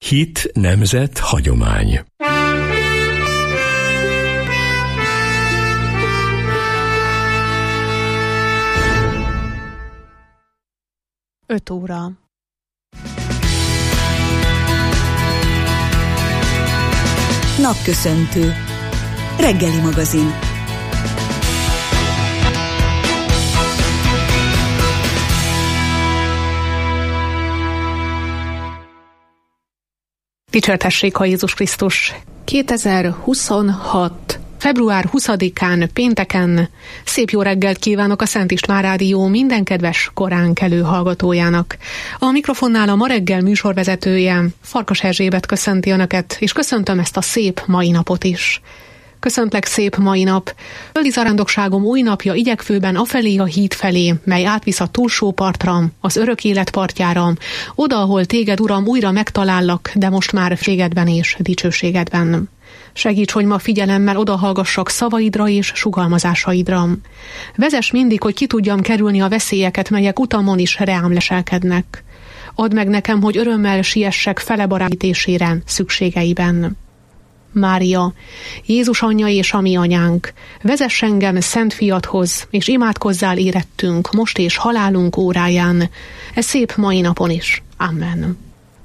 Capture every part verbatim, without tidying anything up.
Hit, nemzet, hagyomány. Öt óra. Napköszöntő. Reggeli magazin. Dicsértessék a Jézus Krisztus! kétezer-huszonhat. február huszadikán, pénteken szép jó reggelt kívánok a Szent István Rádió minden kedves koránkelő hallgatójának. A mikrofonnál a ma reggel műsorvezetője, Farkas Erzsébet köszönti Önöket, és köszöntöm ezt a szép mai napot is. Köszöntlek szép mai nap. Földi zarándokságom új napja igyekvőben afelé a híd felé, mely átvisz a túlsó partra, az örök élet partjára, oda, ahol téged, Uram, újra megtalállak, de most már ségedben és dicsőségedben. Segíts, hogy ma figyelemmel odahallgassak szavaidra és sugalmazásaidra. Vezess mindig, hogy ki tudjam kerülni a veszélyeket, melyek utamon is reám leselkednek. Add meg nekem, hogy örömmel siessek fele barátítésére szükségeiben. Mária, Jézus anyja és a mi anyánk, vezess engem Szent Fiadhoz, és imádkozzál érettünk, most és halálunk óráján, e szép mai napon is. Amen.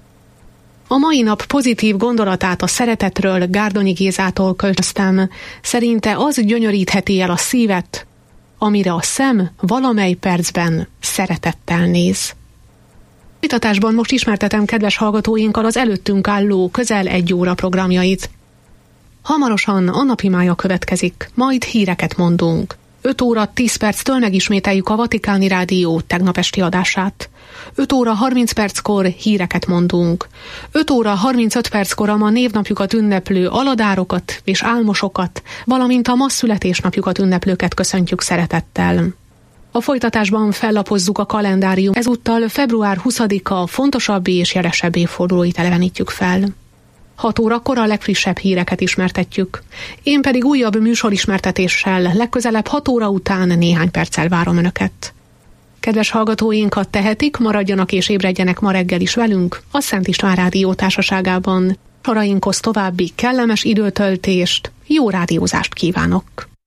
A mai nap pozitív gondolatát a szeretetről Gárdonyi Gézától költöztem. Szerinte az gyönyörítheti el a szívet, amire a szem valamely percben szeretettel néz. Folytatásban most ismertetem kedves hallgatóinkkal az előttünk álló közel egy óra programjait. Hamarosan a napimája következik, majd híreket mondunk. öt óra tíz perctől megismételjük a Vatikáni Rádió tegnap esti adását. öt óra harminc perckor híreket mondunk. öt óra harmincöt perckor a ma névnapjukat ünneplő aladárokat és álmosokat, valamint a ma születésnapjukat ünneplőket köszöntjük szeretettel. A folytatásban fellapozzuk a kalendárium, ezúttal február huszadika fontosabb és jelesebb évfordulóit elevenítjük fel. hat órakor a legfrissebb híreket ismertetjük. Én pedig újabb műsorismertetéssel legközelebb hat óra után néhány perccel várom Önöket. Kedves hallgatóinkat tehetik, maradjanak és ébredjenek ma reggel is velünk a Szent István Rádió társaságában. Sorainkhoz további kellemes időtöltést, jó rádiózást kívánok!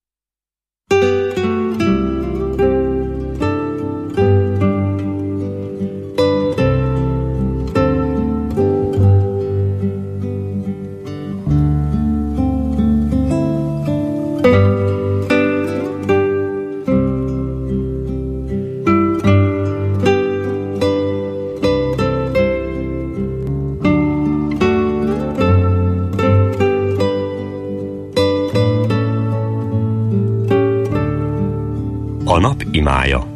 A nap imája.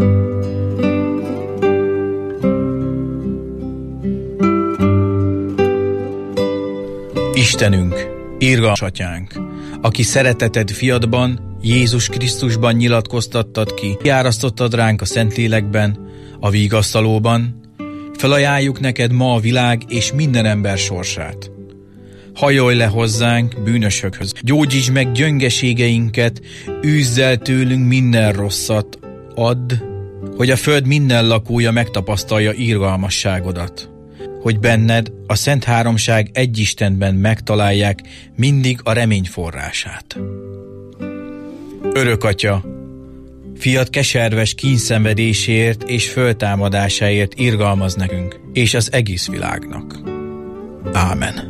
Istenünk, irgalmas atyánk, aki szereteted fiadban, Jézus Krisztusban nyilatkoztattad ki, kiárasztottad ránk a Szentlélekben, a vigasztalóban, felajánljuk neked ma a világ és minden ember sorsát. Hajolj le hozzánk, bűnösökhöz, gyógyítsd meg gyöngeségeinket, űzz el tőlünk minden rosszat, add, hogy a föld minden lakója megtapasztalja irgalmasságodat, hogy benned a Szent Háromság egy Istenben megtalálják mindig a remény forrását. Örök Atya, fiad keserves kínszenvedéséért és föltámadásáért irgalmaz nekünk, és az egész világnak. Ámen.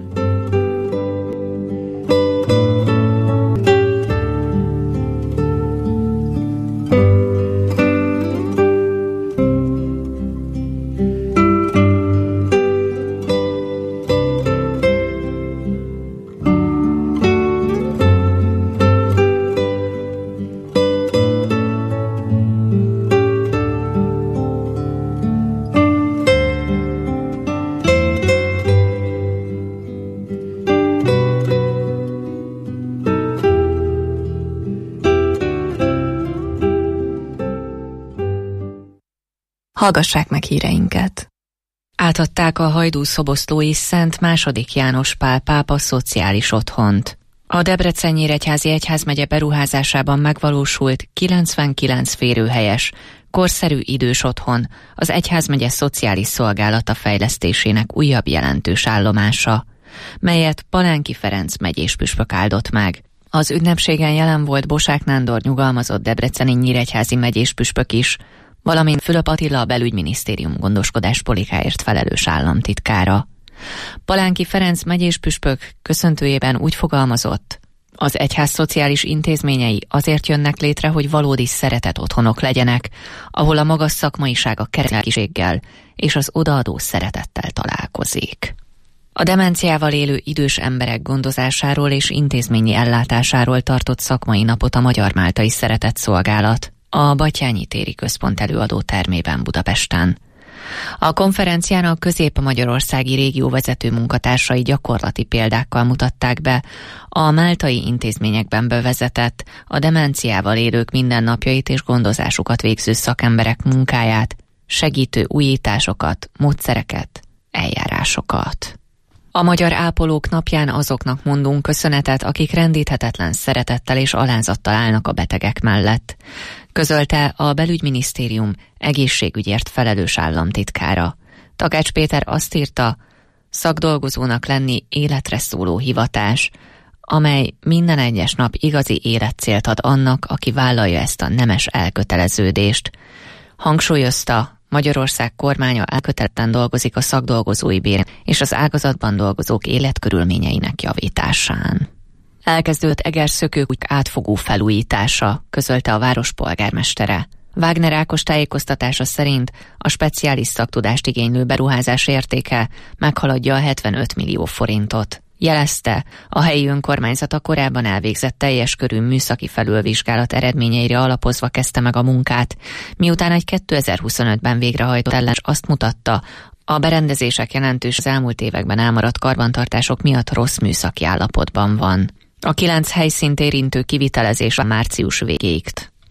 Hallgassák meg híreinket. Átadták a hajdúszoboszlói Szent második János Pál pápa szociális otthont. A Debrecen-Nyíregyházi Egyházmegye beruházásában megvalósult kilencvenkilenc férőhelyes, korszerű idős otthon az egyházmegye szociális szolgálata fejlesztésének újabb jelentős állomása, melyet Palánki Ferenc megyés püspök áldott meg. Az ünnepségen jelen volt Bosák Nándor nyugalmazott debreceni nyíregyházi megyés püspök is, valamint Fülöp Attila a belügyminisztérium gondoskodás politikáért felelős államtitkára. Palánki Ferenc megyés püspök köszöntőjében úgy fogalmazott, az egyház szociális intézményei azért jönnek létre, hogy valódi szeretet otthonok legyenek, ahol a magas szakmaiság a kereszténységgel és az odaadó szeretettel találkozik. A demenciával élő idős emberek gondozásáról és intézményi ellátásáról tartott szakmai napot a Magyar Máltai Szeretetszolgálat a Batthyány téri központ előadó termében Budapesten. A konferencián a közép-magyarországi régió vezető munkatársai gyakorlati példákkal mutatták be a máltai intézményekben bevezetett, a demenciával élők mindennapjait és gondozásukat végző szakemberek munkáját, segítő újításokat, módszereket, eljárásokat. A Magyar Ápolók napján azoknak mondunk köszönetet, akik rendíthetetlen szeretettel és alázattal állnak a betegek mellett, közölte a belügyminisztérium egészségügyért felelős államtitkára. Takács Péter azt írta, szakdolgozónak lenni életre szóló hivatás, amely minden egyes nap igazi életcélt ad annak, aki vállalja ezt a nemes elköteleződést. Hangsúlyozta, Magyarország kormánya elkötelezetten dolgozik a szakdolgozói béren és az ágazatban dolgozók életkörülményeinek javításán. Elkezdődött egerszökőkútja átfogó felújítása, közölte a város polgármestere. Wagner Ákos tájékoztatása szerint a speciális szaktudást igénylő beruházás értéke meghaladja a hetvenöt millió forintot. Jelezte, a helyi önkormányzat a korábban elvégzett teljes körű műszaki felülvizsgálat eredményeire alapozva kezdte meg a munkát, miután egy kétezer-huszonötben végrehajtott ellens azt mutatta, a berendezések jelentős az elmúlt években elmaradt karbantartások miatt rossz műszaki állapotban van. A kilenc helyszínt érintő kivitelezés a március végéig.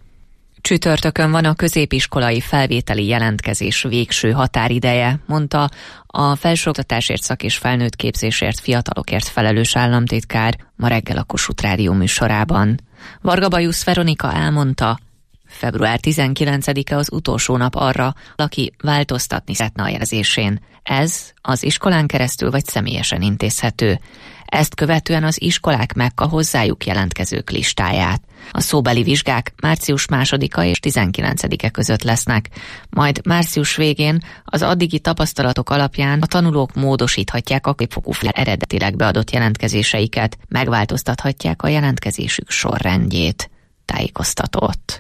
Csütörtökön van a középiskolai felvételi jelentkezés végső határideje, mondta a felsőoktatásért szak- és felnőtt képzésért fiatalokért felelős államtitkár ma reggel a Kossuth Rádió műsorában. Varga Bajusz Veronika elmondta, február tizenkilencedike az utolsó nap arra, aki változtatni szeretne a jelzésén. Ez az iskolán keresztül vagy személyesen intézhető. Ezt követően az iskolák megka hozzájuk jelentkezők listáját. A szóbeli vizsgák március másodika és tizenkilencedike között lesznek, majd március végén az addigi tapasztalatok alapján a tanulók módosíthatják a képfokú eredetileg beadott jelentkezéseiket, megváltoztathatják a jelentkezésük sorrendjét, tájékoztatott.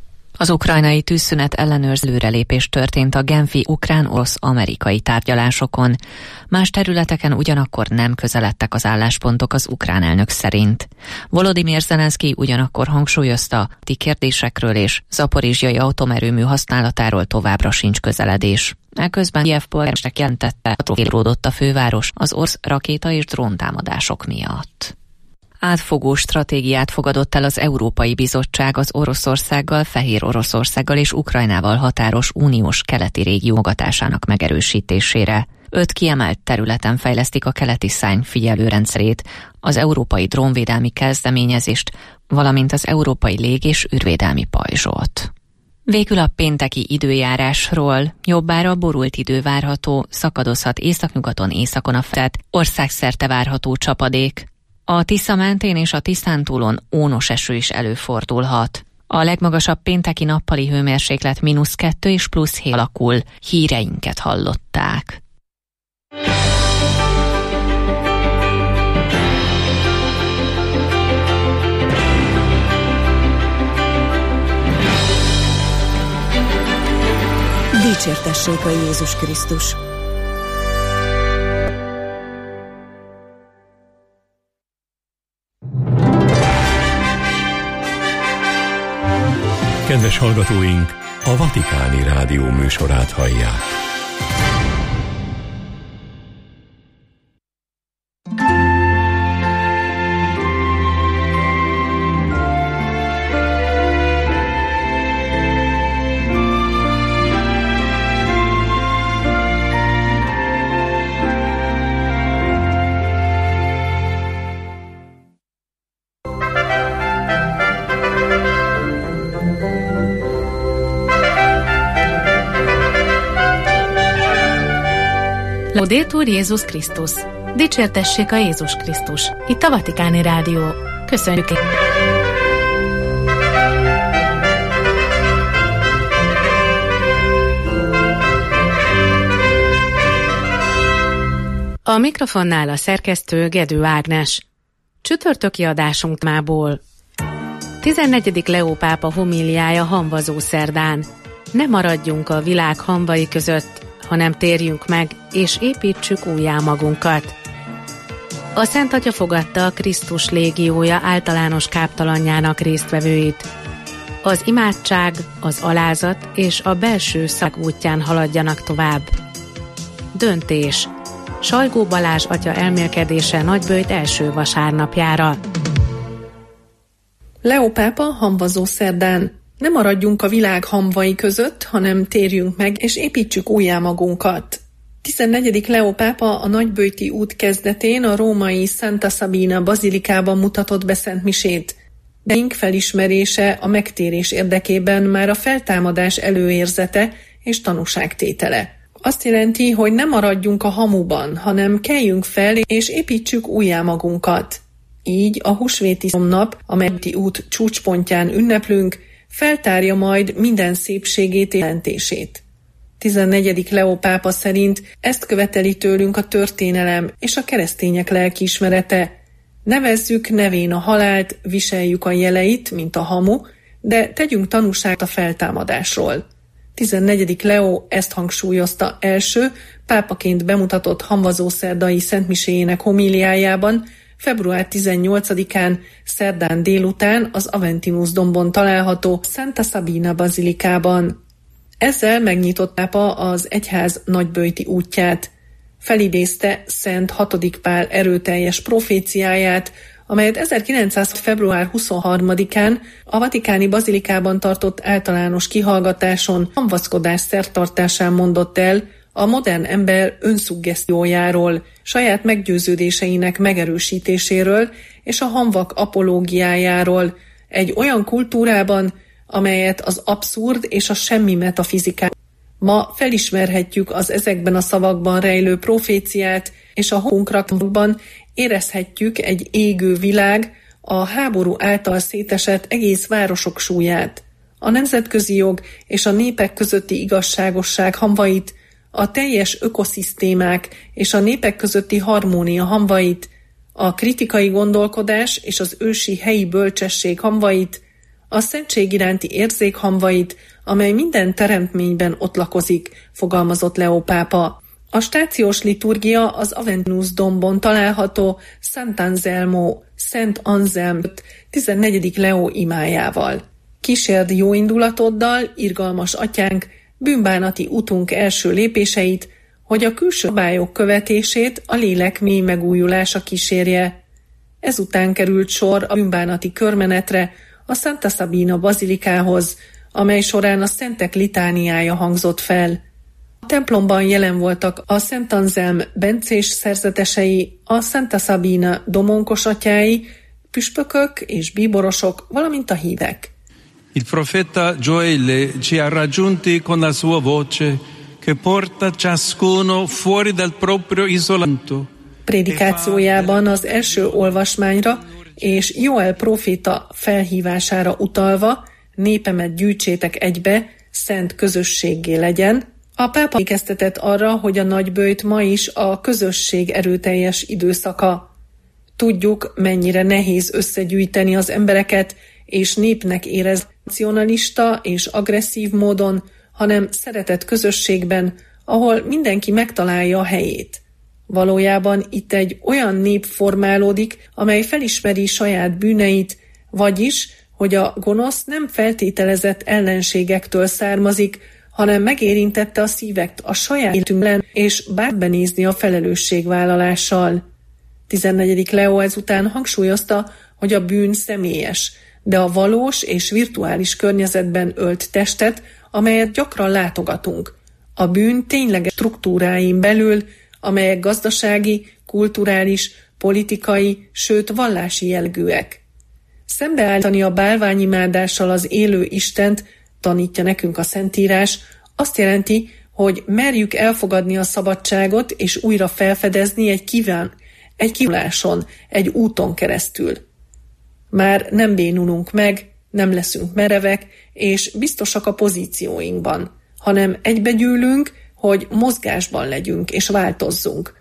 Az ukrajnai tűzszünet ellenőrző előrelépés történt a genfi ukrán-orosz-amerikai tárgyalásokon. Más területeken ugyanakkor nem közeledtek az álláspontok az ukrán elnök szerint. Volodymyr Zelenszky ugyanakkor hangsúlyozta, ti kérdésekről és zaporizsjai atomerőmű használatáról továbbra sincs közeledés. Eközben Kijev polgármester jelentette, atrofélródott a főváros az orosz rakéta és dróntámadások miatt. Átfogó stratégiát fogadott el az Európai Bizottság az Oroszországgal, Fehér Oroszországgal és Ukrajnával határos uniós keleti régió mogatásának megerősítésére. Öt kiemelt területen fejlesztik a keleti szárny figyelőrendszerét, az európai drónvédelmi kezdeményezést, valamint az európai lég- és űrvédelmi pajzsot. Végül a pénteki időjárásról. Jobbára borult idő várható, szakadozhat északnyugaton, északon a felett, országszerte várható csapadék. A Tisza mentén és a Tiszántúlon ónos eső is előfordulhat. A legmagasabb pénteki nappali hőmérséklet mínusz kettő és plusz hét alakul. Híreinket hallották. Dicsértessék a Jézus Krisztus! Kedves hallgatóink, a Vatikáni Rádió műsorát hallják. Laudetur Jézus Krisztus. Dicsértessék a Jézus Krisztus. Itt a Vatikáni Rádió. Köszönjük! A mikrofonnál a szerkesztő Gedő Ágnes. Csütörtöki adásunk mából. tizennegyedik Leó pápa homíliája hamvazó szerdán. Ne maradjunk a világ hamvai között, hanem térjünk meg, és építsük újjá magunkat. A Szent Atya fogadta a Krisztus légiója általános káptalanjának résztvevőit. Az imádság, az alázat és a belső szag útján haladjanak tovább. Döntés. Sajgó Balázs atya elmélkedése Nagyböjt első vasárnapjára. Leó pápa hamvazó szerdán. Ne maradjunk a világ hamvai között, hanem térjünk meg, és építsük újjá magunkat. tizennegyedik Leó pápa a Nagyböjti út kezdetén a római Santa Sabina bazilikában mutatott be szentmisét. Beink felismerése a megtérés érdekében már a feltámadás előérzete és tanúságtétele. Azt jelenti, hogy ne maradjunk a hamuban, hanem keljünk fel és építsük újjá magunkat. Így a húsvéti nap, amelyet út csúcspontján ünneplünk, feltárja majd minden szépségét és jelentését. tizennegyedik Leó pápa szerint ezt követeli tőlünk a történelem és a keresztények lelkiismerete. Nevezzük nevén a halált, viseljük a jeleit, mint a hamu, de tegyünk tanúságot a feltámadásról. tizennegyedik Leó ezt hangsúlyozta első, pápaként bemutatott hamvazószerdai szentmiséjének homíliájában, február tizennyolcadikán, szerdán délután az Aventinus dombon található Santa Sabina bazilikában. Ezzel megnyitott pápa az egyház nagyböjti útját. Felidézte Szent hatodik Pál erőteljes proféciáját, amelyet ezerkilencszáz február huszonharmadikán a vatikáni bazilikában tartott általános kihallgatáson hamvaszkodás szertartásán mondott el a modern ember önszuggesztiójáról, saját meggyőződéseinek megerősítéséről és a hamvak apológiájáról egy olyan kultúrában, amelyet az abszurd és a semmi metafizikát. Ma felismerhetjük az ezekben a szavakban rejlő proféciát, és a honkunkban érezhetjük egy égő világ, a háború által szétesett egész városok súlyát, a nemzetközi jog és a népek közötti igazságosság hamvait, a teljes ökoszisztémák és a népek közötti harmónia hamvait, a kritikai gondolkodás és az ősi helyi bölcsesség hamvait, a szentség iránti érzék hamvait, amely minden teremtményben ott lakozik, fogalmazott Leó pápa. A stációs liturgia az Aventinus dombon található Sant'Anselmo, Szent Anselm tizennegyedik Leó imájával. Kísérd jó indulatoddal, irgalmas atyánk, bűnbánati utunk első lépéseit, hogy a külső szabályok követését a lélek mély megújulása kísérje. Ezután került sor a bűnbánati körmenetre, a Santa Sabina bazilikához, amely során a szentek litániája hangzott fel. A templomban jelen voltak a Szent Anselm bencés szerzetesei, a Santa Sabina domonkosatyái, püspökök és bíborosok, valamint a hívek. Il profeta Gioele ci ha raggiunti con la sua voce che porta ciascuno fuori dal proprio isolamento. Prédikációjában az első olvasmányra és Joel próféta felhívására utalva, népemet gyűjtsétek egybe, szent közösséggé legyen, a pápa emlékeztetett arra, hogy a nagyböjt ma is a közösség erőteljes időszaka. Tudjuk, mennyire nehéz összegyűjteni az embereket, és népnek érez nacionalista és agresszív módon, hanem szeretett közösségben, ahol mindenki megtalálja a helyét. Valójában itt egy olyan nép formálódik, amely felismeri saját bűneit, vagyis, hogy a gonosz nem feltételezett ellenségektől származik, hanem megérintette a szívekt a saját életünkben, és bárbenézni a felelősségvállalással. tizennegyedik Leó ezután hangsúlyozta, hogy a bűn személyes, de a valós és virtuális környezetben ölt testet, amelyet gyakran látogatunk. A bűn tényleges struktúráin belül, amelyek gazdasági, kulturális, politikai, sőt vallási jellegűek. Szembeállítani a bálványimádással az élő Istent, tanítja nekünk a Szentírás, azt jelenti, hogy merjük elfogadni a szabadságot, és újra felfedezni egy kíván, egy kivonuláson, egy úton keresztül. Már nem bénulunk meg, nem leszünk merevek, és biztosak a pozícióinkban, hanem egybegyűlünk, hogy mozgásban legyünk és változzunk.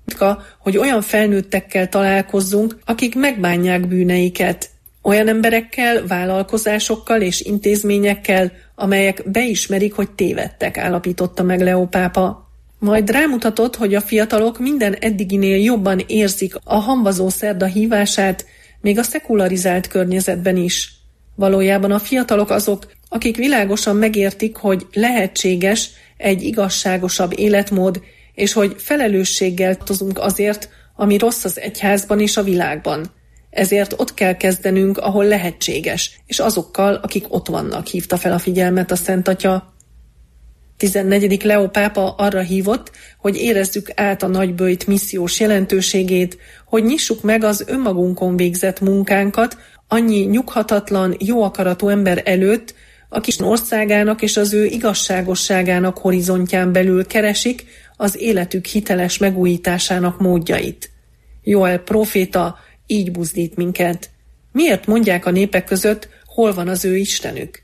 Hogy olyan felnőttekkel találkozzunk, akik megbánják bűneiket, olyan emberekkel, vállalkozásokkal és intézményekkel, amelyek beismerik, hogy tévedtek, állapította meg Leó pápa. Majd rámutatott, hogy a fiatalok minden eddiginél jobban érzik a hamvazó szerda hívását, még a szekularizált környezetben is. Valójában a fiatalok azok, akik világosan megértik, hogy lehetséges egy igazságosabb életmód, és hogy felelősséggel tartozunk azért, ami rossz az egyházban és a világban. Ezért ott kell kezdenünk, ahol lehetséges, és azokkal, akik ott vannak, hívta fel a figyelmet a Szent Atya. tizennegyedik Leó pápa arra hívott, hogy érezzük át a nagyböjt missziós jelentőségét, hogy nyissuk meg az önmagunkon végzett munkánkat annyi nyughatatlan, jó akaratú ember előtt, aki országának és az ő igazságosságának horizontján belül keresik az életük hiteles megújításának módjait. Joel próféta így buzdít minket. Miért mondják a népek között, hol van az ő Istenük?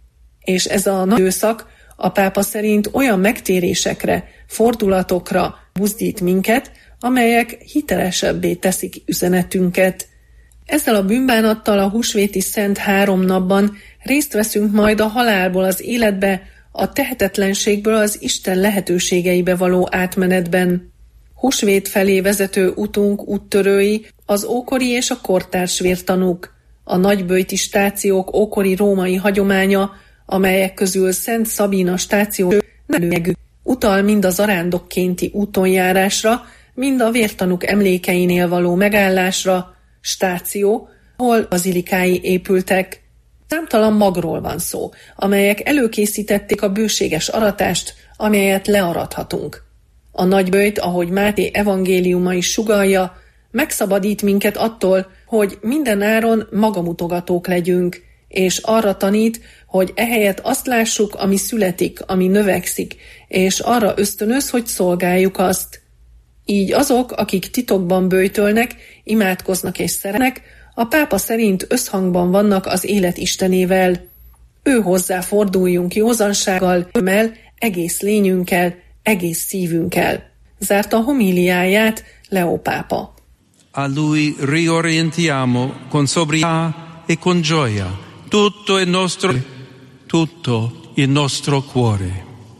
És ez a nagy időszak a pápa szerint olyan megtérésekre, fordulatokra buzdít minket, amelyek hitelesebbé teszik üzenetünket. Ezzel a bűnbánattal a húsvéti szent három napban részt veszünk majd a halálból az életbe, a tehetetlenségből az Isten lehetőségeibe való átmenetben. Húsvét felé vezető utunk úttörői az ókori és a kortárs vértanúk, a nagyböjti stációk ókori római hagyománya, amelyek közül Szent Szabina stáció nem utal mind a zarándokkénti útonjárásra, mind a vértanúk emlékeinél való megállásra, stáció, ahol bazilikái épültek. Számtalan magról van szó, amelyek előkészítették a bőséges aratást, amelyet learathatunk. A nagyböjt, ahogy Máté evangéliuma is sugallja, megszabadít minket attól, hogy minden áron magamutogatók legyünk, és arra tanít, hogy ehelyett azt lássuk, ami születik, ami növekszik, és arra ösztönöz, hogy szolgáljuk azt. Így azok, akik titokban böjtölnek, imádkoznak és szeretnek, a pápa szerint összhangban vannak az élet Istenével. Ő hozzá forduljunk józansággal, örömmel, egész lényünkkel, egész szívünkkel. Zárta a homíliáját Leó pápa. A lui riorientiamo con sobrietà e con gioia tutto il nostro, tutto il nostro cuore.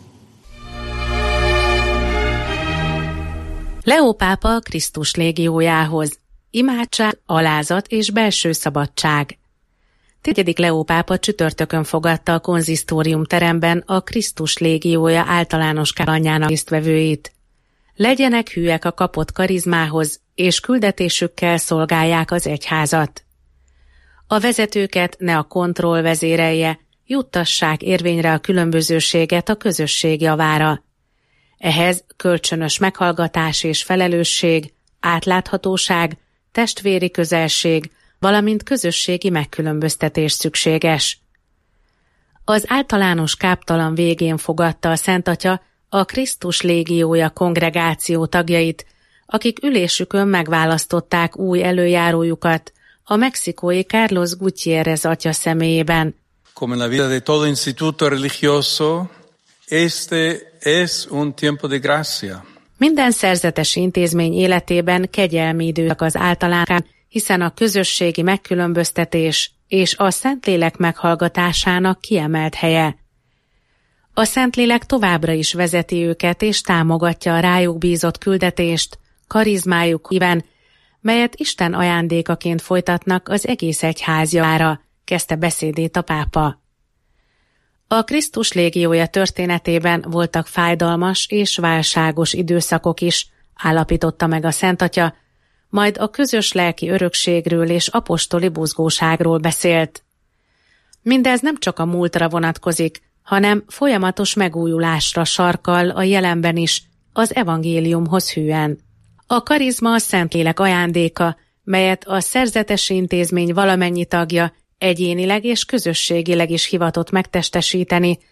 Leó pápa Krisztus légiójához. Imádság, alázat és belső szabadság. Negyedik Leó pápa csütörtökön fogadta a konzisztórium teremben a Krisztus légiója általános káranyának résztvevőit. Legyenek hűek a kapott karizmához, és küldetésükkel szolgálják az egyházat. A vezetőket ne a kontroll vezérelje, juttassák érvényre a különbözőséget a közösség javára. Ehhez kölcsönös meghallgatás és felelősség, átláthatóság, testvéri közelség, valamint közösségi megkülönböztetés szükséges. Az általános káptalan végén fogadta a Szent Atya a Krisztus légiója kongregáció tagjait, akik ülésükön megválasztották új előjárójukat, a mexikói Carlos Gutiérrez atya személyében. Como la vida de todo instituto religioso, este es un tiempo de gracia. Minden szerzetes intézmény életében kegyelmi időszak az általán, hiszen a közösségi megkülönböztetés és a Szentlélek meghallgatásának kiemelt helye. A Szentlélek továbbra is vezeti őket és támogatja a rájuk bízott küldetést, karizmájuk híven, melyet Isten ajándékaként folytatnak az egész egyház javára, kezdte beszédét a pápa. A Krisztus légiója történetében voltak fájdalmas és válságos időszakok is, állapította meg a Szent Atya, majd a közös lelki örökségről és apostoli buzgóságról beszélt. Mindez nem csak a múltra vonatkozik, hanem folyamatos megújulásra sarkal a jelenben is, az evangéliumhoz hűen. A karizma a Szentlélek ajándéka, melyet a szerzetes intézmény valamennyi tagja egyénileg és közösségileg is hivatott megtestesíteni,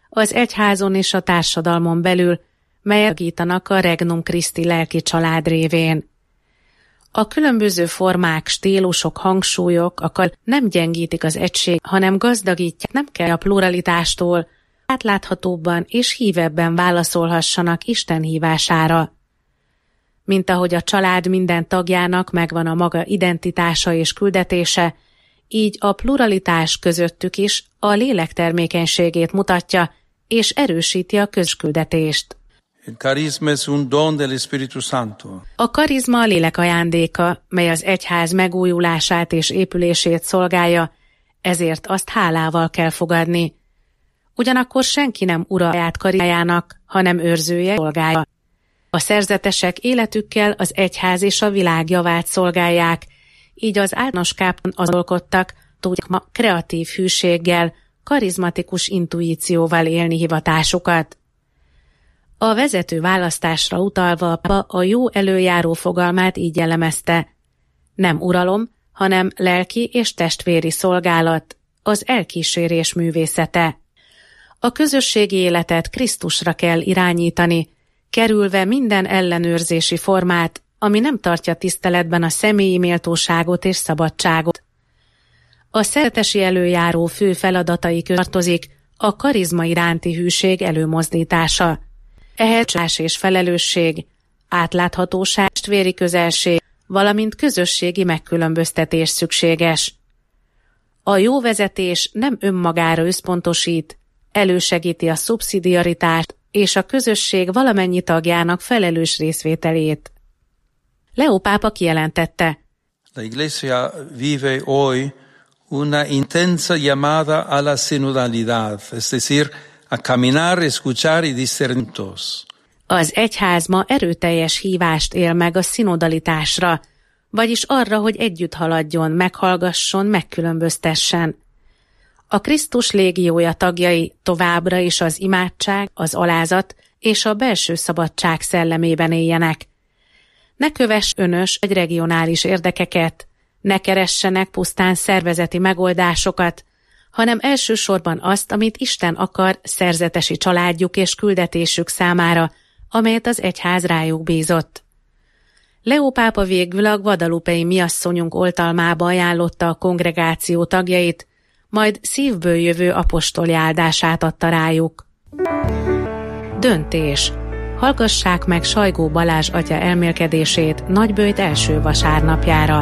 az egyházon és a társadalmon belül, melyek segítenek a Regnum Christi lelki család révén. A különböző formák, stílusok, hangsúlyok akar nem gyengítik az egység, hanem gazdagítják, nem kell a pluralitástól, átláthatóbban és hívebben válaszolhassanak Isten hívására. Mint ahogy a család minden tagjának megvan a maga identitása és küldetése, így a pluralitás közöttük is a lélek termékenységét mutatja és erősíti a közküldetést. A karizma a lélek ajándéka, mely az egyház megújulását és épülését szolgálja, ezért azt hálával kell fogadni. Ugyanakkor senki nem ura saját karizmájának, hanem őrzője, szolgálja. A szerzetesek életükkel az egyház és a világ javát szolgálják, így az általános kápon azolkodtak, tudják ma kreatív hűséggel, karizmatikus intuícióval élni hivatásukat. A vezető választásra utalva a jó előjáró fogalmát így jellemezte. Nem uralom, hanem lelki és testvéri szolgálat, az elkísérés művészete. A közösségi életet Krisztusra kell irányítani, kerülve minden ellenőrzési formát, ami nem tartja tiszteletben a személyi méltóságot és szabadságot. A szerzetesi előjáró fő feladatai között tartozik a karizma iránti hűség előmozdítása. Ehhez csás és felelősség, átláthatóság, testvéri közelség, valamint közösségi megkülönböztetés szükséges. A jó vezetés nem önmagára összpontosít, elősegíti a szubszidiaritást és a közösség valamennyi tagjának felelős részvételét. Leó pápa kijelentette: La Iglesia vive hoy una intensa llamada a la sinodalidad, es decir, a caminar, escuchar y discernir. Az egyház ma erőteljes hívást él meg a szinodalitásra, vagyis arra, hogy együtt haladjon, meghallgasson, megkülönböztessen. A Krisztus légiója tagjai továbbra is az imádság, az alázat és a belső szabadság szellemében éljenek. Ne kövess önös vagy regionális érdekeket, ne keressenek pusztán szervezeti megoldásokat, hanem elsősorban azt, amit Isten akar szerzetesi családjuk és küldetésük számára, amelyet az egyház rájuk bízott. Leó pápa végül a guadalupei miasszonyunk oltalmába ajánlotta a kongregáció tagjait, majd szívből jövő apostoli áldását adta rájuk. Döntés. Hallgassák meg Sajgó Balázs atya elmélkedését Nagyböjt első vasárnapjára.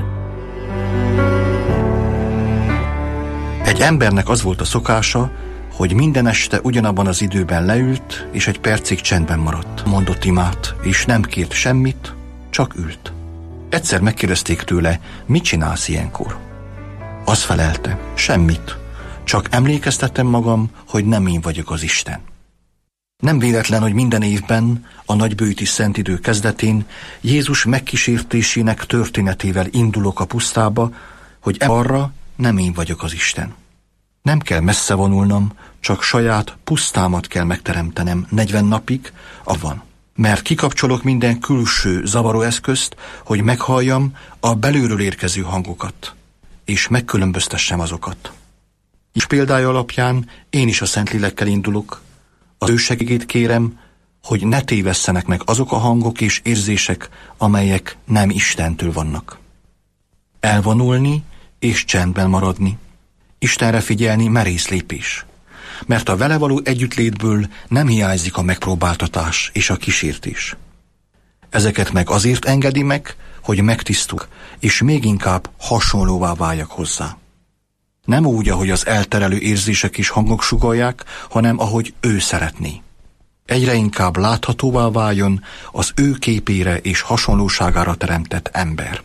Egy embernek az volt a szokása, hogy minden este ugyanabban az időben leült, és egy percig csendben maradt. Mondott imát, és nem kért semmit, csak ült. Egyszer megkérdezték tőle, mit csinálsz ilyenkor? Az felelte, semmit, csak emlékeztettem magam, hogy nem én vagyok az Isten. Nem véletlen, hogy minden évben, a nagyböjti szentidő kezdetén Jézus megkísértésének történetével indulok a pusztába, hogy arra nem én vagyok az Isten. Nem kell messze vonulnom, csak saját pusztámat kell megteremtenem negyven napig, avvan. Mert kikapcsolok minden külső zavaró eszközt, hogy meghalljam a belülről érkező hangokat, és megkülönböztessem azokat. És példája alapján én is a Szentlélekkel indulok, az ő segítségét kérem, hogy ne tévesszenek meg azok a hangok és érzések, amelyek nem Istentől vannak. Elvonulni és csendben maradni. Istenre figyelni merész lépés, mert a vele való együttlétből nem hiányzik a megpróbáltatás és a kísértés. Ezeket meg azért engedi meg, hogy megtisztul, és még inkább hasonlóvá váljak hozzá. Nem úgy, ahogy az elterelő érzések és hangok sugallják, hanem ahogy ő szeretné. Egyre inkább láthatóvá váljon az ő képére és hasonlóságára teremtett ember.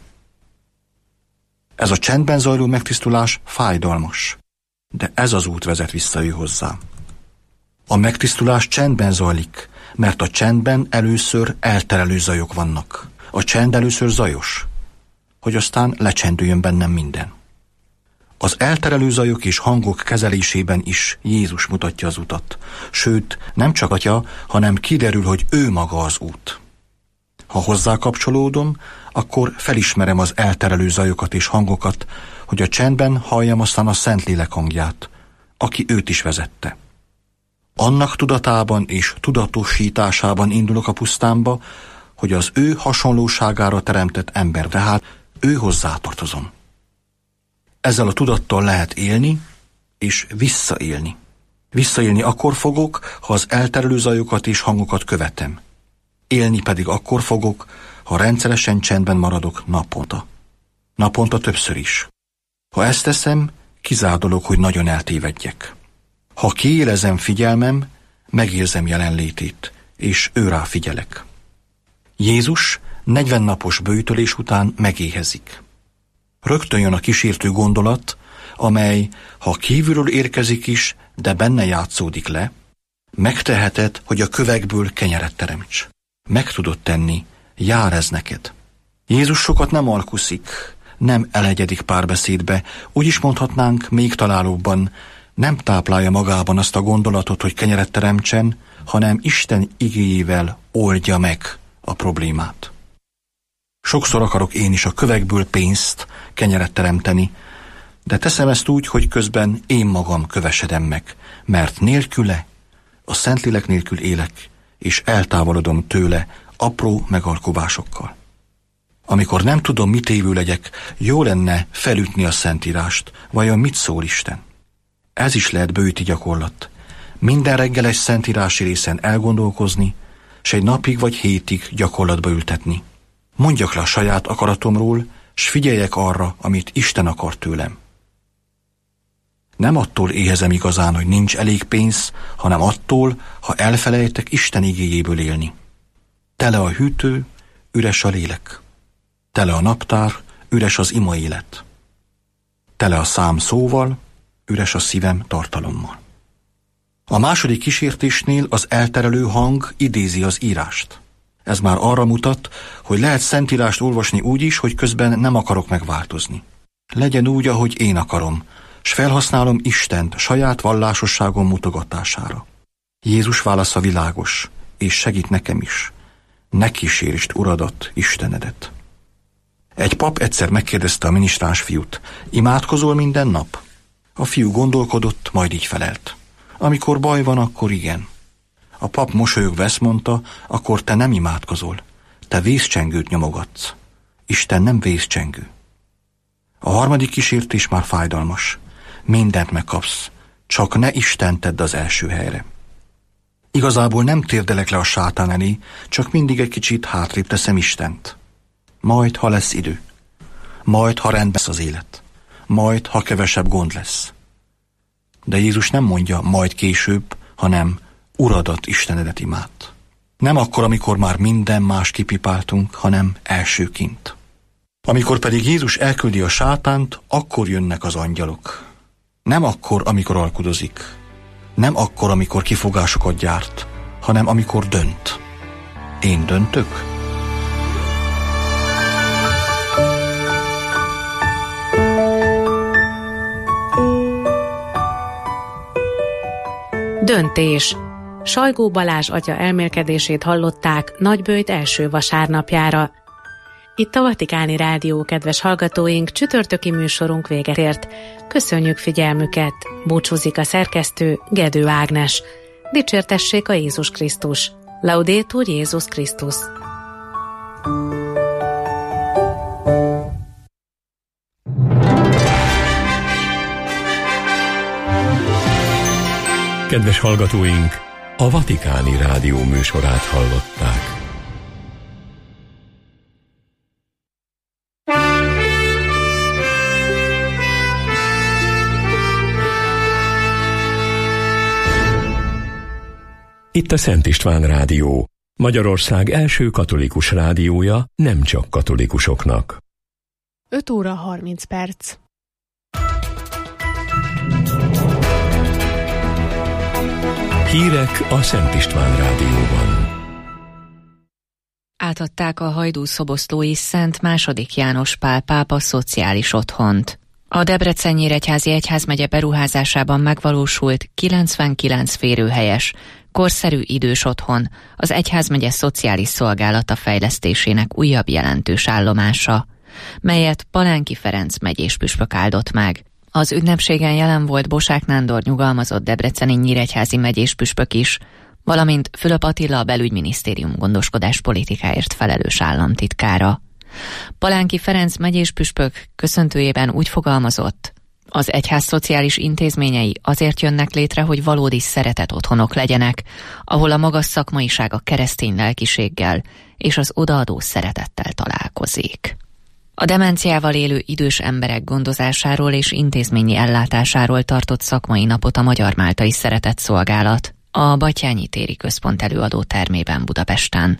Ez a csendben zajló megtisztulás fájdalmas, de ez az út vezet vissza ő hozzá. A megtisztulás csendben zajlik, mert a csendben először elterelő zajok vannak. A csend először zajos, hogy aztán lecsendüljön bennem minden. Az elterelő zajok és hangok kezelésében is Jézus mutatja az utat, sőt, nem csak atya, hanem kiderül, hogy ő maga az út. Ha hozzá kapcsolódom, akkor felismerem az elterelő zajokat és hangokat, hogy a csendben halljam aztán a Szentlélek hangját, aki őt is vezette. Annak tudatában és tudatosításában indulok a pusztánba, hogy az ő hasonlóságára teremtett ember, tehát ő hozzátartozom. Ezzel a tudattal lehet élni és visszaélni. Visszaélni akkor fogok, ha az elterelő zajokat és hangokat követem. Élni pedig akkor fogok, ha rendszeresen csendben maradok naponta. Naponta többször is. Ha ezt teszem, kizárt dolog, hogy nagyon eltévedjek. Ha kiélezem figyelmem, megérzem jelenlétét, és őrá figyelek. Jézus negyven napos böjtölés után megéhezik. Rögtön jön a kísértő gondolat, amely, ha kívülről érkezik is, de benne játszódik le, megteheted, hogy a kövekből kenyeret teremts. Meg tudod tenni, jár ez neked. Jézus sokat nem alkuszik, nem elegyedik párbeszédbe, úgy is mondhatnánk még találóbban, nem táplálja magában azt a gondolatot, hogy kenyeret teremtsen, hanem Isten igéjével oldja meg a problémát. Sokszor akarok én is a kövekből pénzt, kenyeret teremteni, de teszem ezt úgy, hogy közben én magam kövesedem meg, mert nélküle, a Szentlélek nélkül élek, és eltávolodom tőle apró megalkuvásokkal. Amikor nem tudom, mit évő legyek, jó lenne felütni a Szentírást, vajon mit szól Isten? Ez is lehet bőti gyakorlat. Minden reggel egy szentírási részen elgondolkozni, s egy napig vagy hétig gyakorlatba ültetni. Mondjak le a saját akaratomról, s figyeljek arra, amit Isten akar tőlem. Nem attól éhezem igazán, hogy nincs elég pénz, hanem attól, ha elfelejtek Isten igéjéből élni. Tele a hűtő, üres a lélek. Tele a naptár, üres az ima élet. Tele a szám szóval, üres a szívem tartalommal. A második kísértésnél az elterelő hang idézi az írást. Ez már arra mutat, hogy lehet Szentírást olvasni úgy is, hogy közben nem akarok megváltozni. Legyen úgy, ahogy én akarom, s felhasználom Istent saját vallásosságom mutogatására. Jézus válasza világos, és segít nekem is. Ne kísértsd Uradat, Istenedet. Egy pap egyszer megkérdezte a minisztráns fiút, imádkozol minden nap? A fiú gondolkodott, majd így felelt. Amikor baj van, akkor igen. A pap mosolyogva ezt mondta, akkor te nem imádkozol, te vészcsengőt nyomogatsz. Isten nem vészcsengő. A harmadik kísértés már fájdalmas. Mindent megkapsz, csak ne Isten tedd az első helyre. Igazából nem térdelek le a sátán elé, csak mindig egy kicsit hátrébb teszem Istent. Majd, ha lesz idő. Majd, ha rendben lesz az élet. Majd, ha kevesebb gond lesz. De Jézus nem mondja majd később, hanem Uradat, Istenedet imád. Nem akkor, amikor már minden más kipipáltunk, hanem elsőként. Amikor pedig Jézus elküldi a sátánt, akkor jönnek az angyalok. Nem akkor, amikor alkudozik. Nem akkor, amikor kifogásokat gyárt, hanem amikor dönt. Én döntök? Döntés. Sajgó Balázs atya elmélkedését hallották Nagyböjt első vasárnapjára. Itt a Vatikáni Rádió, kedves hallgatóink, csütörtöki műsorunk véget ért. Köszönjük figyelmüket! Búcsúzik a szerkesztő, Gedő Ágnes. Dicsértessék a Jézus Krisztus! Laudetur Jézus Krisztus! Kedves hallgatóink, a Vatikáni Rádió műsorát hallották. Itt a Szent István Rádió, Magyarország első katolikus rádiója, nem csak katolikusoknak. öt óra harminc perc. Hírek a Szent István Rádióban. Átadták a hajdúszoboszlói Szent második János Pál pápa szociális otthont. A Debrecen-Nyíregyházi Egyházmegye beruházásában megvalósult kilencvenkilenc férőhelyes, korszerű idős otthon az egyházmegye szociális szolgálata fejlesztésének újabb jelentős állomása, melyet Palánki Ferenc megyéspüspök áldott meg. Az ünnepségen jelen volt Bosák Nándor nyugalmazott debreceni nyíregyházi megyés püspök is, valamint Fülöp Attila a belügyminisztérium gondoskodás politikáért felelős államtitkára. Palánki Ferenc megyés püspök köszöntőjében úgy fogalmazott, az egyház szociális intézményei azért jönnek létre, hogy valódi szeretet otthonok legyenek, ahol a magas szakmaiság a keresztény lelkiséggel és az odaadó szeretettel találkozik. A demenciával élő idős emberek gondozásáról és intézményi ellátásáról tartott szakmai napot a Magyar Máltai Szeretetszolgálat a Batthyány téri központ előadó termében Budapesten.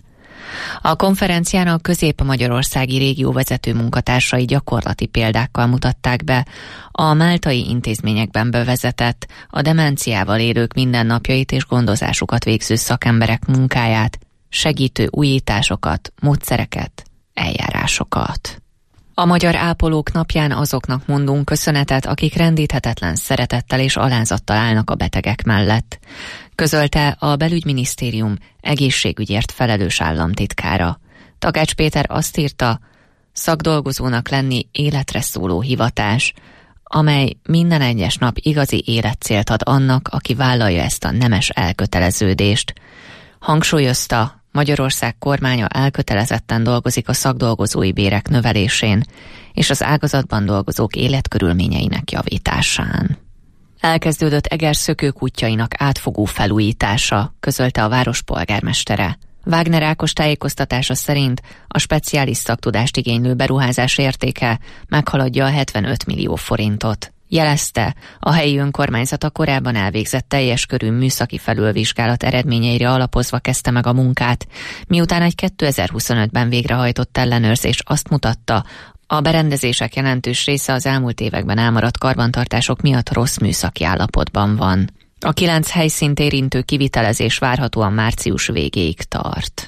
A konferencián a közép-magyarországi régió vezető munkatársai gyakorlati példákkal mutatták be a máltai intézményekben bevezetett, a demenciával élők mindennapjait és gondozásukat végző szakemberek munkáját, segítő újításokat, módszereket, eljárásokat. A Magyar Ápolók napján azoknak mondunk köszönetet, akik rendíthetetlen szeretettel és alázattal állnak a betegek mellett, közölte a belügyminisztérium egészségügyért felelős államtitkára. Takács Péter azt írta, szakdolgozónak lenni életre szóló hivatás, amely minden egyes nap igazi életcélt ad annak, aki vállalja ezt a nemes elköteleződést. Hangsúlyozta, Magyarország kormánya elkötelezetten dolgozik a szakdolgozói bérek növelésén és az ágazatban dolgozók életkörülményeinek javításán. Elkezdődött Eger szökőkutyainak átfogó felújítása, közölte a város polgármestere. Wagner Ákos tájékoztatása szerint a speciális szaktudást igénylő beruházás értéke meghaladja a hetvenöt millió forintot. Jelezte, a helyi önkormányzata korábban elvégzett teljes körű műszaki felülvizsgálat eredményeire alapozva kezdte meg a munkát, miután egy kétezer-huszonötben végrehajtott ellenőrzés azt mutatta, a berendezések jelentős része az elmúlt években elmaradt karbantartások miatt rossz műszaki állapotban van. A kilenc helyszínt érintő kivitelezés várhatóan március végéig tart.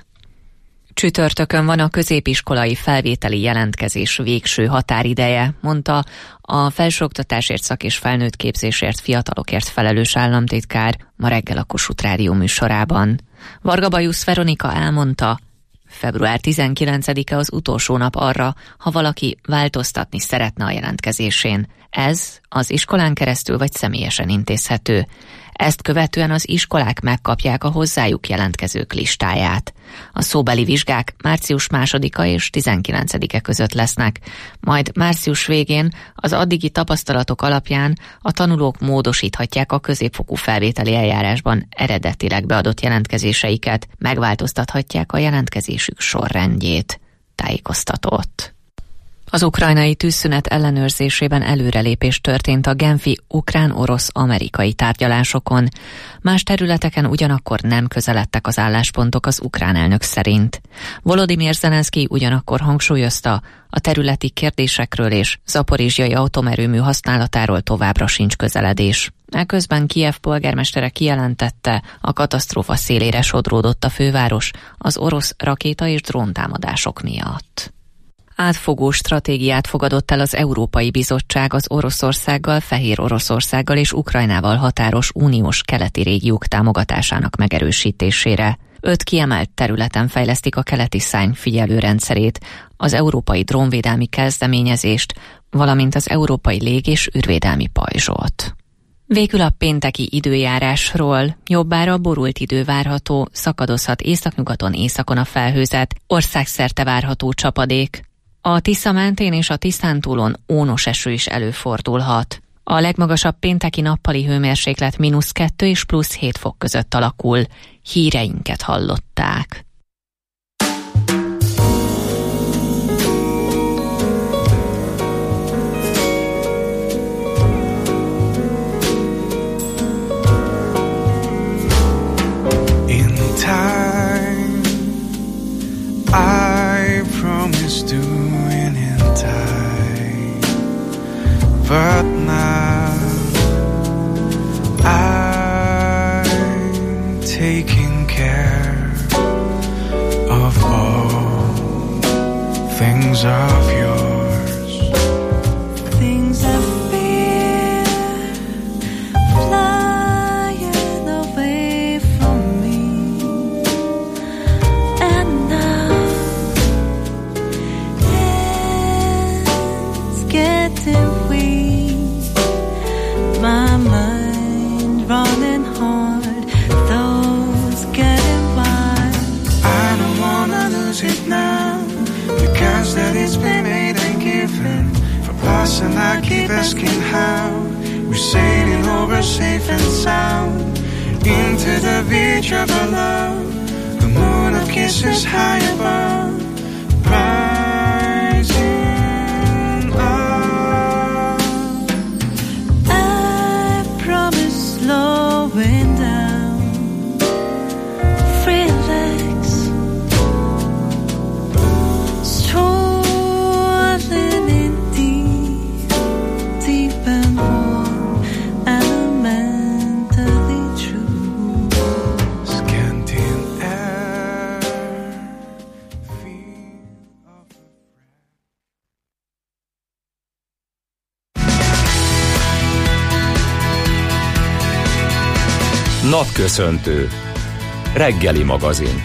Csütörtökön van a középiskolai felvételi jelentkezés végső határideje, mondta a felsőoktatásért szak- és felnőttképzésért fiatalokért felelős államtitkár ma reggel a Kossuth Rádió műsorában. Varga Bajusz Veronika elmondta, február tizenkilencedike az utolsó nap arra, ha valaki változtatni szeretne a jelentkezésén. Ez az iskolán keresztül vagy személyesen intézhető. Ezt követően az iskolák megkapják a hozzájuk jelentkezők listáját. A szóbeli vizsgák március másodika és tizenkilencedike között lesznek, majd március végén az addigi tapasztalatok alapján a tanulók módosíthatják a középfokú felvételi eljárásban eredetileg beadott jelentkezéseiket, megváltoztathatják a jelentkezésük sorrendjét, tájékoztatott. Az ukrajnai tűzszünet ellenőrzésében előrelépés történt a genfi ukrán-orosz-amerikai tárgyalásokon. Más területeken ugyanakkor nem közeledtek az álláspontok az ukrán elnök szerint. Volodymyr Zelenszky ugyanakkor hangsúlyozta, a területi kérdésekről és zaporizsjai atomerőmű használatáról továbbra sincs közeledés. Eközben Kijev polgármestere kijelentette, a katasztrófa szélére sodródott a főváros az orosz rakéta és dróntámadások miatt. Átfogó stratégiát fogadott el az Európai Bizottság az Oroszországgal, Fehér Oroszországgal és Ukrajnával határos uniós keleti régiók támogatásának megerősítésére. Öt kiemelt területen fejlesztik a keleti szárny figyelőrendszerét, az európai drónvédelmi kezdeményezést, valamint az európai lég- és űrvédelmi pajzsot. Végül a pénteki időjárásról. Jobbára borult idő várható, szakadozhat északnyugaton, északon a felhőzet, országszerte várható csapadék. A Tisza mentén és a Tiszántúlon ónos eső is előfordulhat. A legmagasabb pénteki nappali hőmérséklet mínusz kettő és plusz hét fok között alakul. Híreinket hallották. In time, I promise to win in time, but now I'm taking care of all things of yours. Things I fear flying away from me, and now it's getting weak. us, and I keep asking how. We're sailing over safe and sound into the beach of our love. The moon of kisses high above, rising up. I promise slowing down, relax, strolling in deep, deep and warm, elementally true. Scanting air, feel of a Napköszöntő. Reggeli magazin.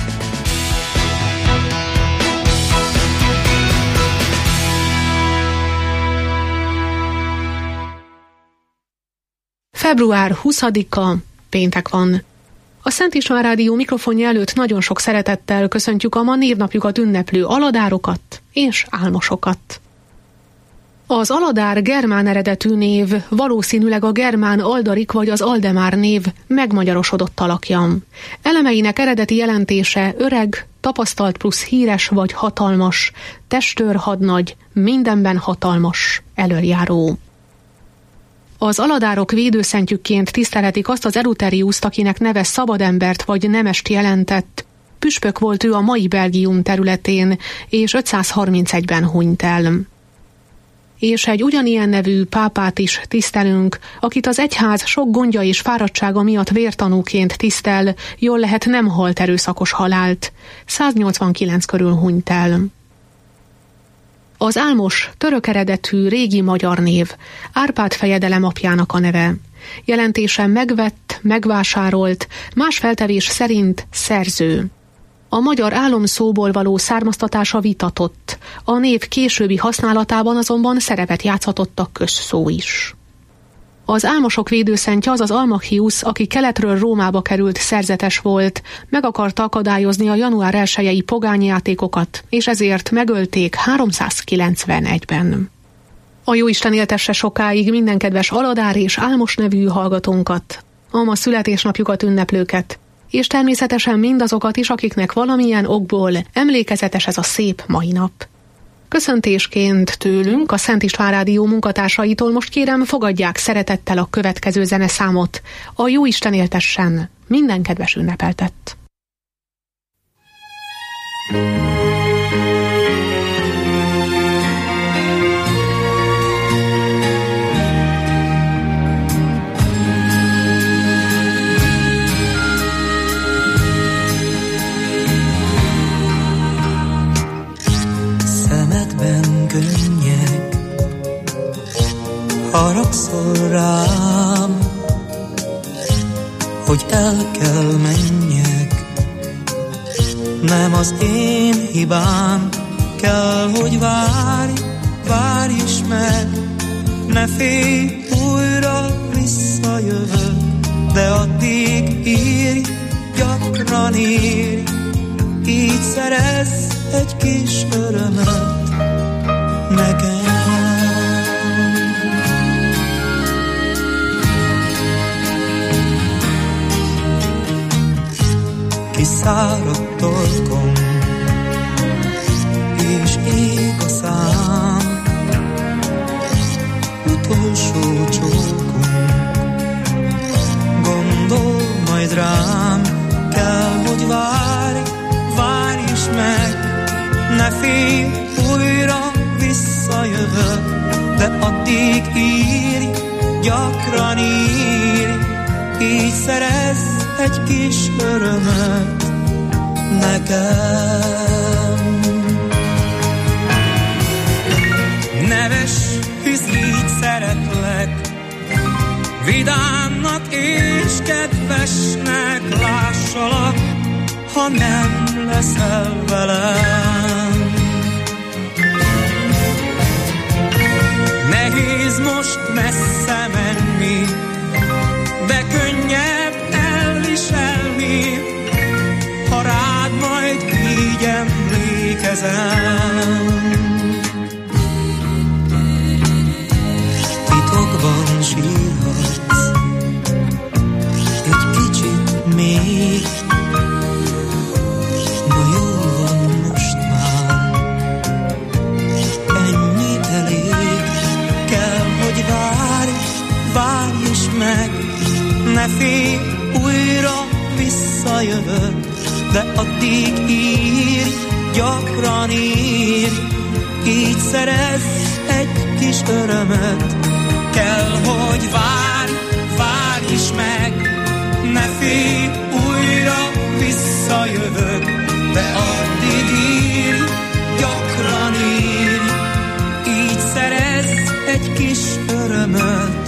február huszadika, péntek van. A Szent István Rádió mikrofonja előtt nagyon sok szeretettel köszöntjük a ma névnapjukat ünneplő aladárokat és álmosokat. Az Aladár germán eredetű név valószínűleg a germán Aldarik vagy az Aldemár név megmagyarosodott alakja. Elemeinek eredeti jelentése öreg, tapasztalt plusz híres vagy hatalmas, testőr hadnagy, mindenben hatalmas, elöljáró. Az aladárok védőszentjükként tiszteletik azt az Eleuteriuszt, akinek neve szabadembert vagy nemest jelentett. Püspök volt ő a mai Belgium területén, és ötszázharmincegyben hunyt el. És egy ugyanilyen nevű pápát is tisztelünk, akit az egyház sok gondja és fáradtsága miatt vértanúként tisztel, jól lehet nem halt erőszakos halált. száznyolcvankilenc körül hunyt el. Az álmos, török eredetű régi magyar név, Árpád fejedelem apjának a neve. Jelentése megvett, megvásárolt, más feltevés szerint szerző. A magyar álomszóból való származtatása vitatott, a név későbbi használatában azonban szerepet játszhatott a közszó is. Az álmosok védőszentje az az Almachius, aki keletről Rómába került szerzetes volt, meg akarta akadályozni a január elsejei pogányjátékokat, és ezért megölték háromszázkilencvenegyben. A Jóisten éltesse sokáig minden kedves aladár és álmos nevű hallgatónkat, a ma születésnapjukat ünneplőket, és természetesen mindazokat is, akiknek valamilyen okból emlékezetes ez a szép mai nap. Köszöntésként tőlünk, a Szent István Rádió munkatársaitól most kérem, fogadják szeretettel a következő zeneszámot. A Jóisten éltessen minden kedves ünnepeltett. Könnyek, haragszol rám, hogy el kell menjek. Nem az én hibám, kell, hogy várj, várj is meg. Ne félj, újra visszajövök, de addig írj, gyakran írj, így szerezz egy kis örömöt nekem. Kiszáradt torkom, és ég a szám, utolsó csókunk, gondol majd rám, kell, hogy várj, várj is meg, ne félj, újra visszajövök, de addig írj, gyakran írj, így szerezz egy kis örömöt nekem. Neves, hisz így szeretlek, vidámnak és kedvesnek lássalak, ha nem leszel velem. Nehéz most messze menni, de könnyebb elviselni, ha rád majd így emlékezem. de addig írj, gyakran írj, így szerezz egy kis örömöt. Kell, hogy várj, várj is meg, ne félj, újra visszajövök, de addig írj, gyakran írj, így szerezz egy kis örömöt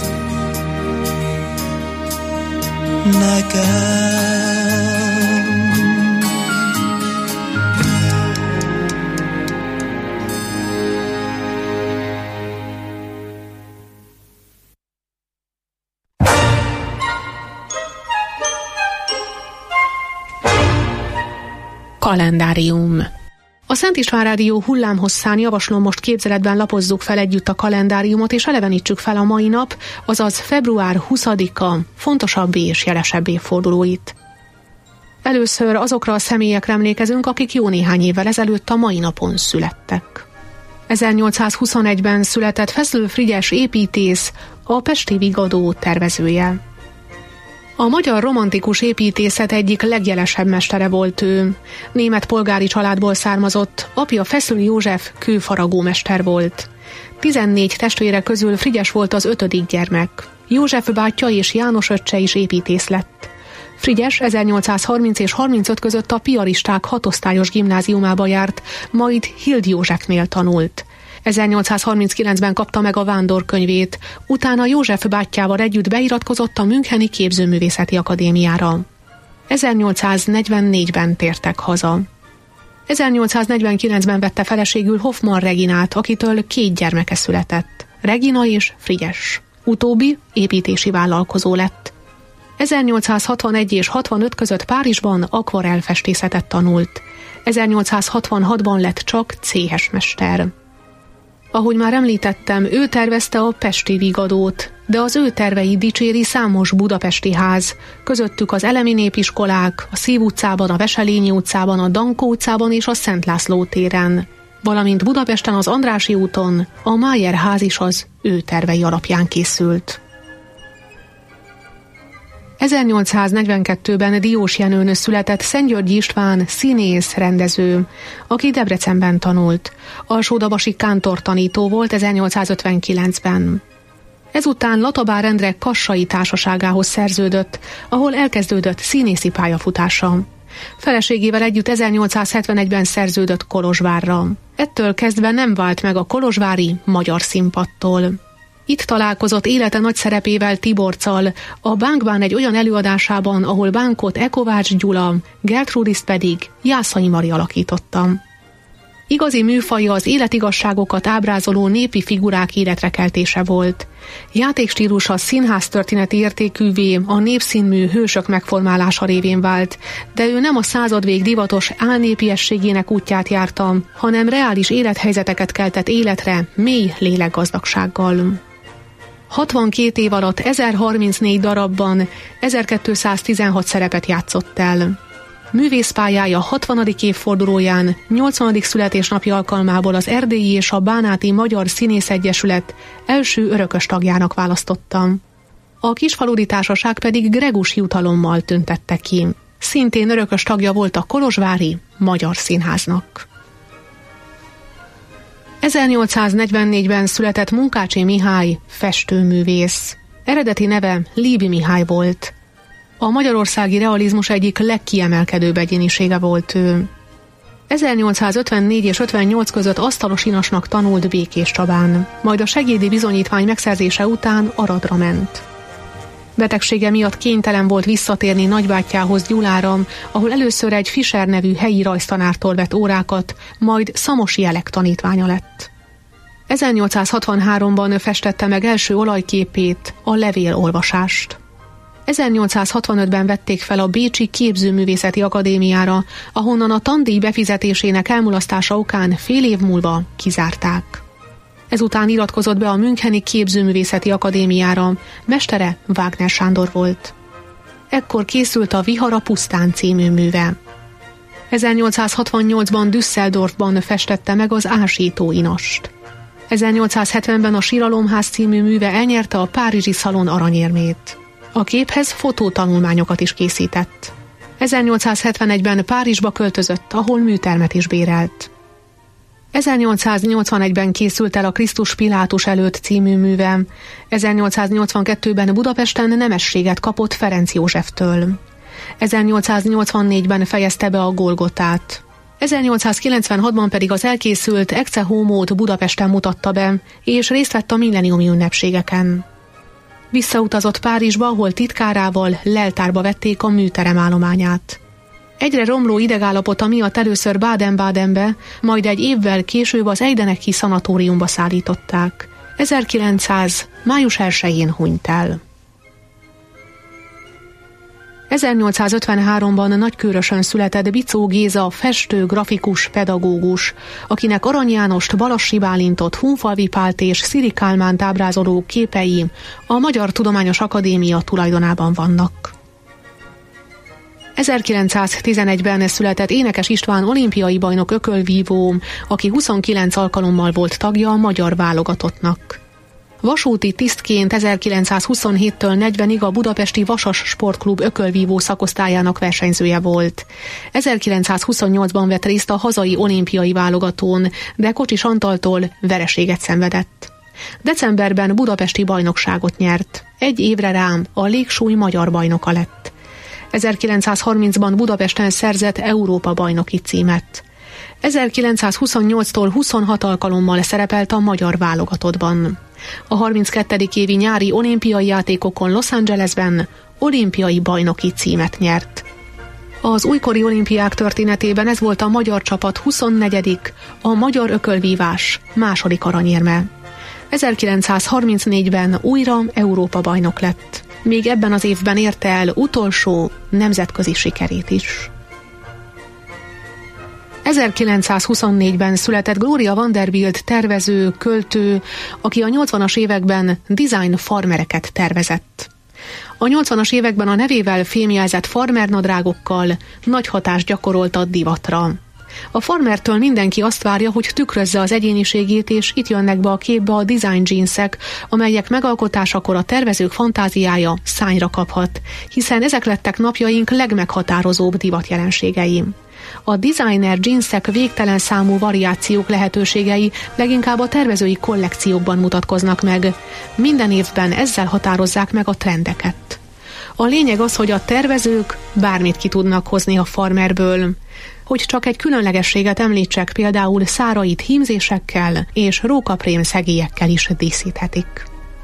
nekem. Kalendárium. A Szent István Rádió hullámhosszán javaslom, most képzeletben lapozzuk fel együtt a kalendáriumot, és elevenítsük fel a mai nap, azaz február huszadika fontosabb és jelesebb évfordulóit. Először azokra a személyekre emlékezünk, akik jó néhány évvel ezelőtt a mai napon születtek. ezernyolcszázhuszonegyben született Feszlő Frigyes építész, a pesti Vigadó tervezője. A magyar romantikus építészet egyik legjelesebb mestere volt ő. Német polgári családból származott, apja Feszlő József kőfaragómester volt. tizennégy testvére közül Frigyes volt az ötödik gyermek. József bátyja és János öccse is építész lett. Frigyes ezernyolcszázharminc és harmincöt között a piaristák hatosztályos gimnáziumába járt, majd Hild Józsefnél tanult. ezernyolcszázharminckilencben kapta meg a vándorkönyvét, utána József bátyjával együtt beiratkozott a Müncheni Képzőművészeti Akadémiára. ezernyolcszáznegyvennégyben tértek haza. ezernyolcszáznegyvenkilencben vette feleségül Hoffmann Reginát, akitől két gyermeke született, Regina és Frigyes. Utóbbi építési vállalkozó lett. ezernyolcszázhatvanegy és hatvanöt között Párizsban akvarellfestészetet tanult. ezernyolcszázhatvanhatban lett csak céhesmester. Ahogy már említettem, ő tervezte a pesti Vigadót, de az ő tervei dicséri számos budapesti ház, közöttük az Elemi Népiskolák, a Szív utcában, a Veselényi utcában, a Dankó utcában és a Szent László téren, valamint Budapesten az Andrássy úton a Májer ház is az ő tervei alapján készült. ezernyolcszáznegyvenkettőben Diós Jenőn született Szentgyörgyi István színész, rendező, aki Debrecenben tanult. Alsódabasi kántortanító volt ezernyolcszázötvenkilencben. Ezután Latabár Endre Kassai társaságához szerződött, ahol elkezdődött színészi pályafutása. Feleségével együtt ezernyolcszázhetvenegyben szerződött Kolozsvárra. Ettől kezdve nem vált meg a kolozsvári magyar színpadtól. Itt találkozott élete nagy szerepével Tiborccal, a Bánkban egy olyan előadásában, ahol Bánkot Ekovács Gyula, Gertrudiszt pedig Jászai Mari alakította. Igazi műfaja az életigasságokat ábrázoló népi figurák életrekeltése volt. Játékstílusa színháztörténeti értékűvé, a népszínmű hősök megformálása révén vált, de ő nem a századvég divatos álnépiességének útját járta, hanem reális élethelyzeteket keltett életre mély lélekgazdagsággal. hatvankét év alatt ezerharmincnégy darabban ezerkétszáztizenhat szerepet játszott el. Művészpályája hatvanadik évfordulóján, nyolcvanadik születésnapja alkalmából az Erdélyi és a Bánáti Magyar Színészegyesület első örökös tagjának választotta. A Kisfaludy Társaság pedig Gregus jutalommal tüntette ki. Szintén örökös tagja volt a Kolozsvári Magyar Színháznak. ezernyolcszáznegyvennégyben született Munkácsy Mihály, festőművész. Eredeti neve Líbi Mihály volt. A magyarországi realizmus egyik legkiemelkedőbb egyénisége volt ő. ezernyolcszázötvennégy és ötvennyolc között asztalos inasnak tanult Békéscsabán, majd a segédi bizonyítvány megszerzése után Aradra ment. Betegsége miatt kénytelen volt visszatérni nagybátyjához, Gyulára, ahol először egy Fischer nevű helyi rajztanártól vett órákat, majd Szamosi Elek tanítványa lett. ezernyolcszázhatvanháromban festette meg első olajképét, a Levélolvasást. ezernyolcszázhatvanötben vették fel a Bécsi Képzőművészeti Akadémiára, ahonnan a tandíj befizetésének elmulasztása okán fél év múlva kizárták. Ezután iratkozott be a Müncheni Képzőművészeti Akadémiára, mestere Wagner Sándor volt. Ekkor készült a Vihar a pusztán című műve. ezernyolcszázhatvannyolcban Düsseldorfban festette meg az Ásító inast. ezernyolcszázhetvenben a Síralomház című műve elnyerte a Párizsi Szalon aranyérmét. A képhez fotótanulmányokat is készített. ezernyolcszázhetvenegyben Párizsba költözött, ahol műtermet is bérelt. ezernyolcszáznyolcvanegyben készült el a Krisztus Pilátus előtt című műve. ezernyolcszáznyolcvankettőben Budapesten nemességet kapott Ferenc Józseftől. ezernyolcszáznyolcvannégyben fejezte be a Golgotát. ezernyolcszázkilencvenhatban pedig az elkészült Ecce Homót Budapesten mutatta be, és részt vett a milleniumi ünnepségeken. Visszautazott Párizsba, ahol titkárával leltárba vették a műterem állományát. Egyre romló idegállapota miatt először Baden-Badenbe, majd egy évvel később az Eideneki szanatóriumba szállították. ezerkilencszáz. május elsején hunyt el. ezernyolcszázötvenháromban Nagykőrösön született Bicó Géza, festő, grafikus, pedagógus, akinek Arany Jánost, Balassi Bálintot, Hunfalvi Pált és Sziri Kálmánt ábrázoló képei a Magyar Tudományos Akadémia tulajdonában vannak. ezerkilencszáztizenegyben született Énekes István olimpiai bajnok ökölvívó, aki huszonkilenc alkalommal volt tagja a magyar válogatottnak. Vasúti tisztként ezerkilencszázhuszonhéttől negyvenig a budapesti Vasas Sportklub ökölvívó szakosztályának versenyzője volt. ezerkilencszázhuszonnyolcban vett részt a hazai olimpiai válogatón, de Kocsis Antaltól vereséget szenvedett. Decemberben budapesti bajnokságot nyert. Egy évre rám a légsúly magyar bajnoka lett. ezerkilencszázharmincban Budapesten szerzett Európa-bajnoki címet. ezerkilencszázhuszonnyolctól huszonhat alkalommal szerepelt a magyar válogatottban. A harminckettedik évi nyári olimpiai játékokon Los Angelesben olimpiai bajnoki címet nyert. Az újkori olimpiák történetében ez volt a magyar csapat huszonnegyedik, a magyar ökölvívás második aranyérme. ezerkilencszázharmincnégyben újra Európa-bajnok lett. Még ebben az évben érte el utolsó nemzetközi sikerét is. ezerkilencszázhuszonnégyben született Gloria Vanderbilt tervező, költő, aki a nyolcvanas években design farmereket tervezett. A nyolcvanas években a nevével fémjelzett farmernadrágokkal nagy hatást gyakorolt a divatra. A farmertől mindenki azt várja, hogy tükrözze az egyéniségét, és itt jönnek be a képbe a design jeansek, amelyek megalkotásakor a tervezők fantáziája szányra kaphat, hiszen ezek lettek napjaink legmeghatározóbb divatjelenségei. A designer jeansek végtelen számú variációk lehetőségei leginkább a tervezői kollekciókban mutatkoznak meg. Minden évben ezzel határozzák meg a trendeket. A lényeg az, hogy a tervezők bármit ki tudnak hozni a farmerből. Hogy csak egy különlegességet említsek, például szárait hímzésekkel és rókaprém szegélyekkel is díszíthetik.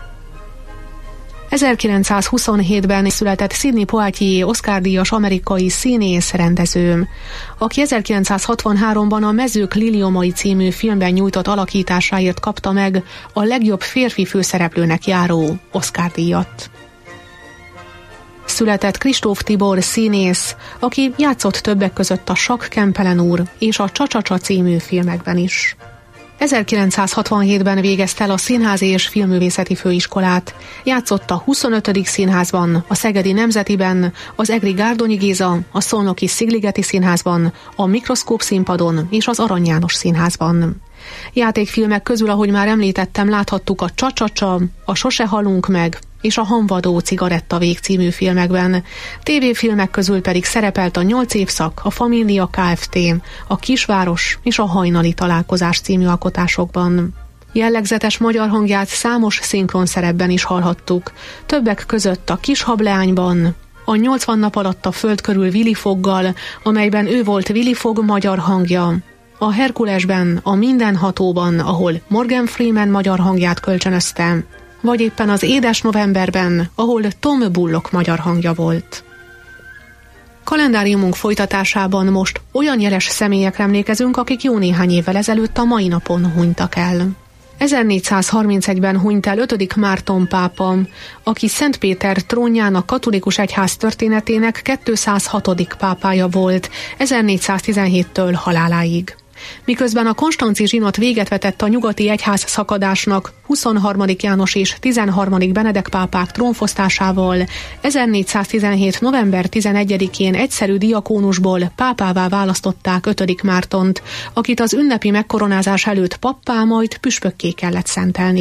ezerkilencszázhuszonhétben született Sidney Poitier Oscar-díjas amerikai színész, rendező, aki ezerkilencszázhatvanháromban a Mezők liliomai című filmben nyújtott alakításáért kapta meg a legjobb férfi főszereplőnek járó Oscar-díjat. Született Kristóf Tibor színész, aki játszott többek között a Sakk Kempelen úr és a Csa-Csa-Csa című filmekben is. ezerkilencszázhatvanhétben végezte el a Színházi és Filmművészeti Főiskolát, játszott a huszonötödik színházban, a Szegedi Nemzetiben, az Egri Gárdonyi Géza, a Szolnoki Szigligeti Színházban, a Mikroszkóp színpadon és az Arany János Színházban. Játékfilmek közül, ahogy már említettem, láthattuk a Csa-Csa-Csa, a Sose halunk meg és a Hamvadó cigarettavég című filmekben. Tévéfilmek közül pedig szerepelt a Nyolc évszak, a Família Kft., a Kisváros és a Hajnali találkozás című alkotásokban. Jellegzetes magyar hangját számos szinkron szerepben is hallhattuk, többek között a Kishableányban, a nyolcvan nap alatt a föld körül Willy Foggal, amelyben ő volt Willy Fogg magyar hangja, a Herkulesben, a Mindenhatóban, ahol Morgan Freeman magyar hangját kölcsönözte, vagy éppen az Édes novemberben, ahol Tom Bullock magyar hangja volt. Kalendáriumunk folytatásában most olyan jeles személyekre emlékezünk, akik jó néhány évvel ezelőtt a mai napon hunytak el. ezernégyszázharmincegyben hunyt el ötödik Márton pápa, aki Szent Péter trónjának katolikus egyház történetének kétszázhatodik pápája volt, ezernégyszáztizenhéttől haláláig. Miközben a konstanci zsinat véget vetett a nyugati egyház szakadásnak huszonharmadik János és tizenharmadik Benedek pápák trónfosztásával, ezernégyszáztizenhét november tizenegyedikén egyszerű diakónusból pápává választották ötödik Mártont, akit az ünnepi megkoronázás előtt pappá, majd püspökké kellett szentelni.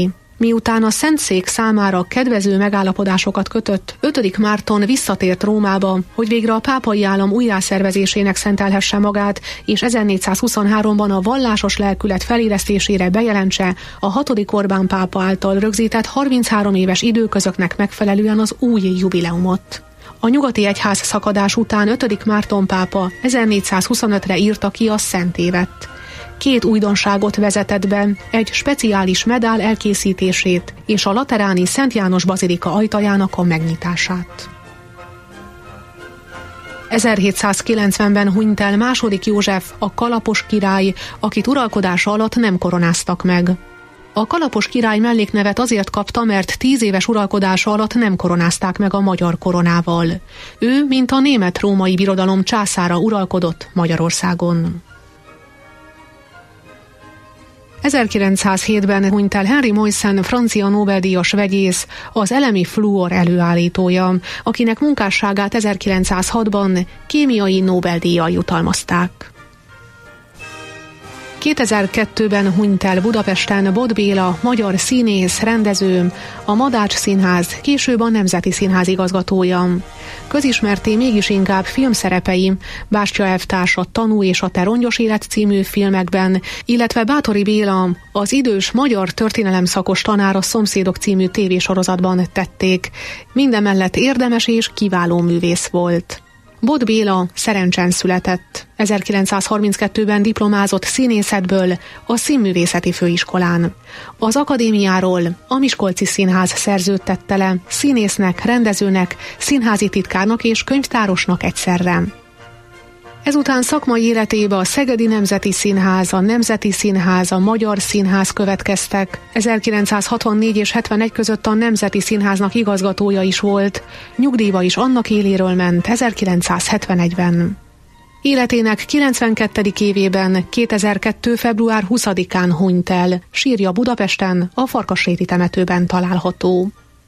Miután a Szentszék számára kedvező megállapodásokat kötött, ötödik Márton visszatért Rómába, hogy végre a pápai állam újjászervezésének szentelhesse magát, és ezernégyszázhuszonháromban a vallásos lelkület felélesztésére bejelentse a hatodik Orbán pápa által rögzített harminchárom éves időközöknek megfelelően az új jubileumot. A nyugati egyház szakadás után ötödik Márton pápa ezernégyszázhuszonötre írta ki a Szentévet. Két újdonságot vezetett be, egy speciális medál elkészítését és a lateráni Szent János bazilika ajtajának a megnyitását. ezerhétszázkilencvenben hunyt el második József, a Kalapos király, akit uralkodása alatt nem koronáztak meg. A Kalapos király melléknevet azért kapta, mert tíz éves uralkodása alatt nem koronázták meg a magyar koronával. Ő, mint a német-római birodalom császára uralkodott Magyarországon. ezerkilencszázhétben hunyt el Henry Moisen, francia Nobel-díjas vegyész, az elemi fluor előállítója, akinek munkásságát ezerkilencszázhatban kémiai Nobel-díjjal jutalmazták. kétezer-kettőben hunyt el Budapesten Bot Béla, magyar színész, rendező, a Madács Színház, később a Nemzeti Színház igazgatója. Közismerté mégis inkább filmszerepei, Bástya elvtárs a Tanú és a Te rongyos élet című filmekben, illetve Báthori Béla, az idős magyar történelemszakos tanár a Szomszédok című tévésorozatban tették. Mindemellett érdemes és kiváló művész volt. Bot Béla Szerencsen született. ezerkilencszázharminckettőben diplomázott színészetből a Színművészeti Főiskolán. Az akadémiáról a Miskolci Színház szerződtette le színésznek, rendezőnek, színházi titkárnak és könyvtárosnak egyszerre. Ezután szakmai életébe a Szegedi Nemzeti Színház, a Nemzeti Színház, a Magyar Színház következtek. ezerkilencszázhatvannégy és hetvenegy között a Nemzeti Színháznak igazgatója is volt. Nyugdíjba is annak éléről ment ezerkilencszázhetvenegyben. Életének kilencvenkettedik évében, kétezer-kettő. február huszadikán hunyt el. Sírja Budapesten, a Farkasréti temetőben található.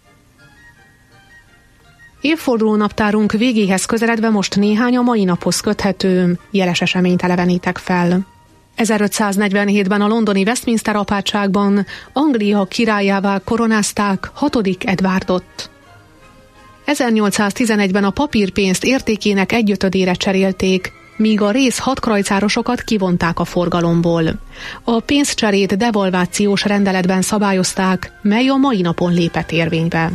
Évfordulónaptárunk végéhez közeledve most néhány a mai naphoz köthető jeles eseményt elevenítek fel. ezerötszáznegyvenhétben a londoni Westminster apátságban Anglia királyává koronázták hatodik Edwardot. ezernyolcszáztizenegyben a papírpénzt értékének egyötödére cserélték, míg a rész hadkrajcárosokat kivonták a forgalomból. A pénzcserét devalvációs rendeletben szabályozták, mely a mai napon lépett érvénybe.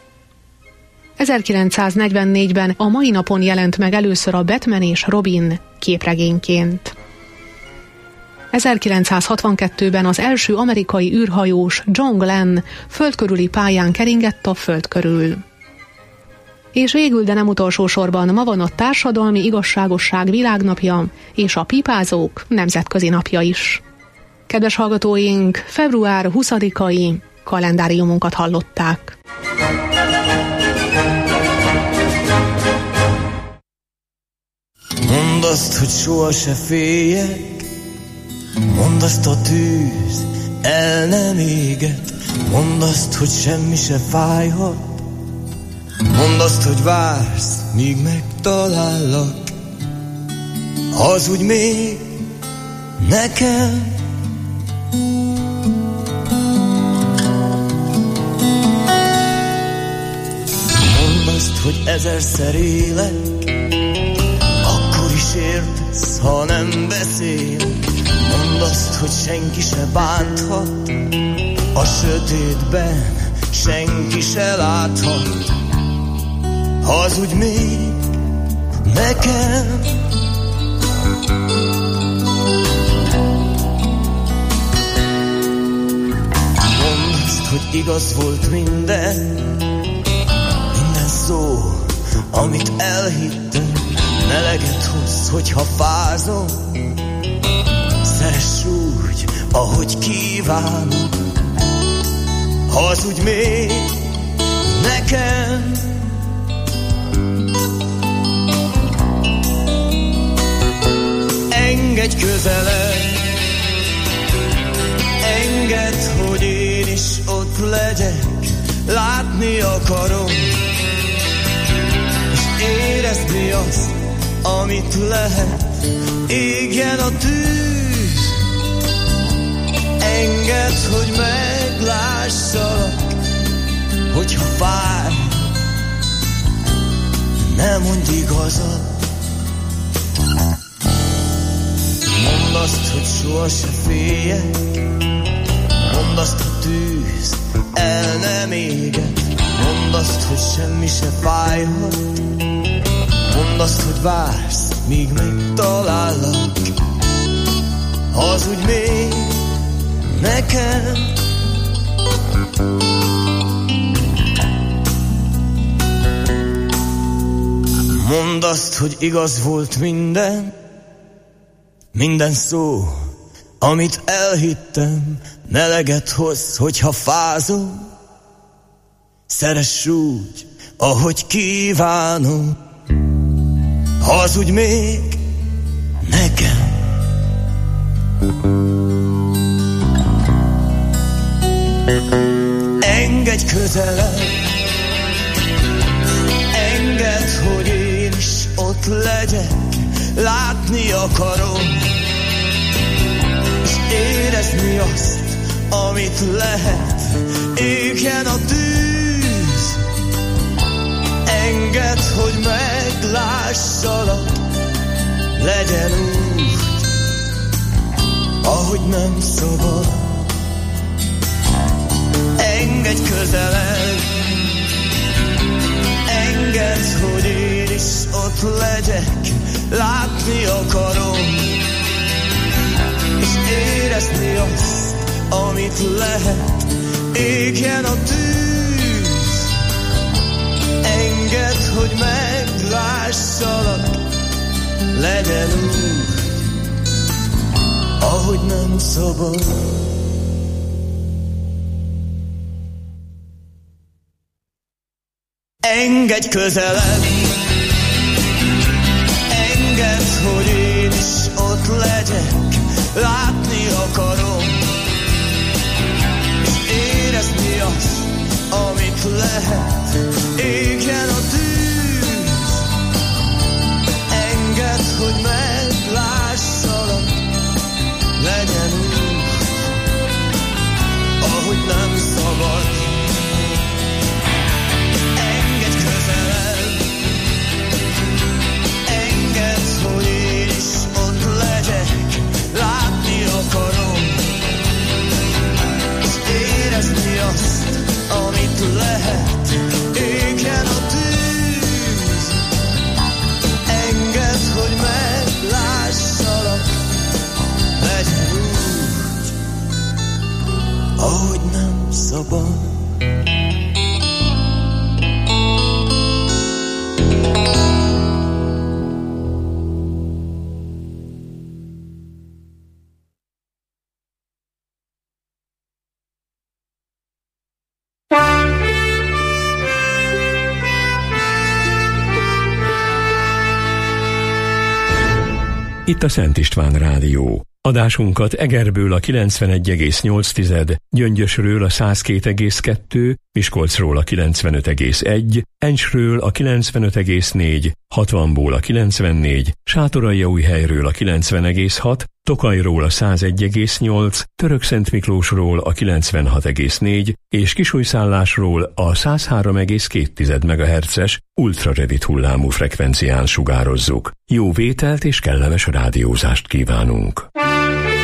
ezerkilencszáznegyvennégyben a mai napon jelent meg először a Batman és Robin képregényként. ezerkilencszázhatvankettőben az első amerikai űrhajós John Glenn földkörüli pályán keringett a föld körül. És végül, de nem utolsó sorban, ma van a Társadalmi Igazságosság Világnapja és a Pipázók Nemzetközi Napja is. Kedves hallgatóink, február huszadikai kalendáriumunkat hallották. Mondd azt, hogy soha se féljek, mondd azt, a tűz el nem éget, mondd azt, hogy semmi se fájhat, mondd azt, hogy vársz, míg megtalállak, hazudj még nekem. Mondd azt, hogy ezerszer élek, értesz, ha nem beszél. Mondd azt, hogy senki se bánthat, a sötétben senki se láthat, hazudj még nekem. Mondd azt, hogy igaz volt minden, minden szó, amit elhittem. Ne leget hozz, hogyha fázom, szeress úgy, ahogy kívánom, hazudj még nekem. Engedj közelebb, engedd, hogy én is ott legyek, látni akarom, és érezni azt, amit lehet, égjen a tűz. Engedd, hogy meglássalak, ne mondj igazat. Mondd azt, hogy soha se féljek, mondd azt, hogy tűz el nem éget, mondd azt, hogy semmi se fájhat, mondd azt, hogy vársz, míg megtalállak. Hazudj még nekem. Mondd azt, hogy igaz volt minden, minden szó, amit elhittem. Ne leget hozz, hogyha fázom, szeress úgy, ahogy kívánom. Hazudj még nekem. Engedj közelebb, engedd, hogy én is ott legyek. Látni akarom, és érezni azt, amit lehet. Égjen a tűz, engedd, hogy meglássalak. Legyen úgy, ahogy nem szabad. Engedj közelebb, engedd, hogy én is ott legyek. Látni akarom, és érezni azt, amit lehet. Égjen a tűz, engedd, hogy meglássalak. Legyen úgy, ahogy nem szabad. Engedj közelebb, engedd, hogy én is ott legyek. Látni akarom, és érezni azt, amit lehet. Égjen a tűz, engedd, hogy meglássalak. Legyen úgy, ahogy nem szabad. Engedj közelebb, engedd, hogy én is ott legyek. Látni akarom, és érezni azt, amit lehet. Égjen a tűz, engedd, hogy meglássalak. Legyen úgy, ahogy nem szabad. Itt a Szent István Rádió. Adásunkat Egerből a kilencvenegy egész nyolc, Gyöngyösről a száz két egész kettő, Miskolcról a kilencvenöt egész egy, Encsről a kilencvenöt egész négy, hatvanból a kilencvennégy, Sátoraljaújhelyről a kilencven egész hat, Tokajról a száz egy egész nyolc, Törökszentmiklósról a kilencvenhat egész négy és Kisújszállásról a száz három egész két megahertzes ultrarövid hullámú frekvencián sugározzuk. Jó vételt és kellemes rádiózást kívánunk!